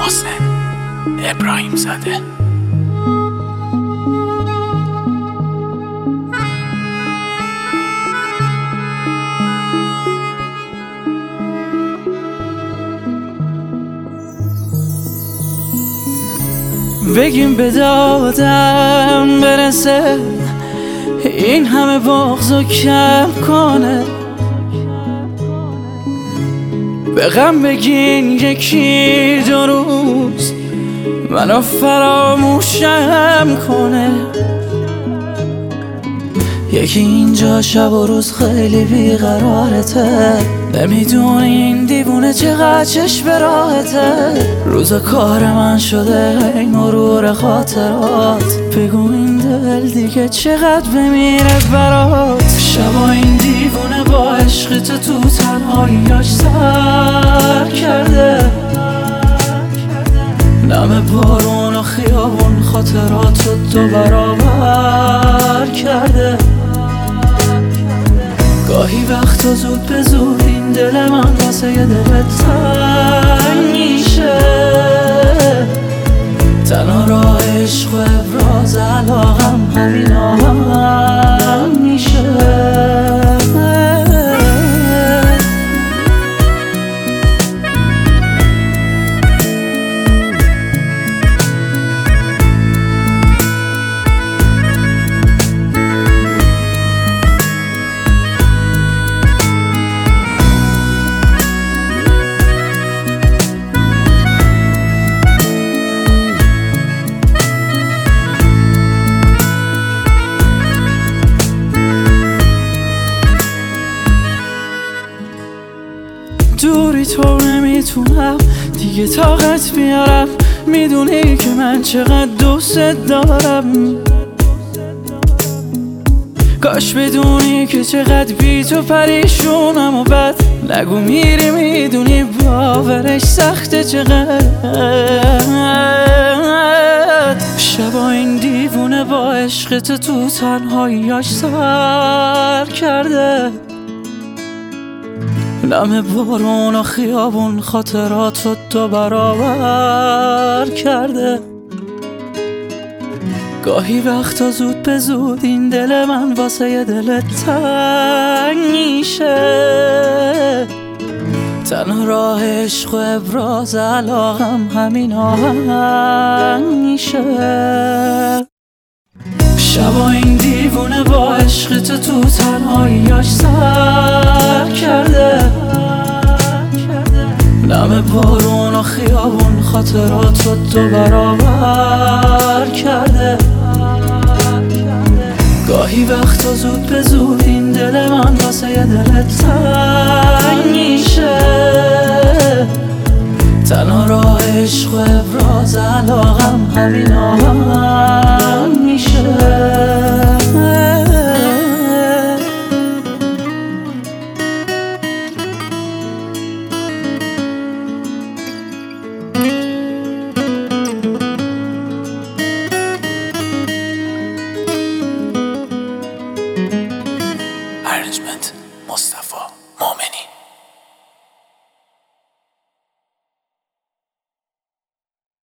محسن ابراهیم زاده. بگیم به دادم برسه، این همه بغضو کم کنه. به غم بگین یکی دو روز منو فراموشم کنه. یکی اینجا شب و روز خیلی بیقرارته، نمیدونه این دیوونه چقدر چشم راحته. روز کار من شده ای مرور خاطرات، بگو این دل دیگه چقدر بمیره برات. شبا این دیوونه با عشق تو تنهاییاش سر کرده، نم بارون و خیابون خاطراتو دو برابر کرده. گاهی وقتا زود به زود این دل من واسه یه دل تنگ میشه. تنها راه عشق و ابراز علاقم همین آهنگ میشه. دوری تو نمیتونم دیگه طاقت بیارم، میدونی که من چقدر دوست دارم. کاش بدونی که چقدر بی تو پریشونم و بعد نگو میری، میدونی باورش سخته چقدر. شبا این دیوونه با عشق تو تنهاییاش سر کرده، نم بارون و خیابون خاطراتو دو برابر کرده. گاهی وقتا زود به زود این دل من واسه یه دل تنگ میشه. تنها راه عشق و ابراز علاقم همین آهنگ میشه. شبا این دیوونه با عشق تو تنهاییاش سر کرده، نم بارون و خیابون خاطراتو دو برابر کرده. گاهی وقتا زود به زود این دل من واسه یه دل تنگ میشه. تنها راه عشق و ابراز علاقم همین آهنگ میشه.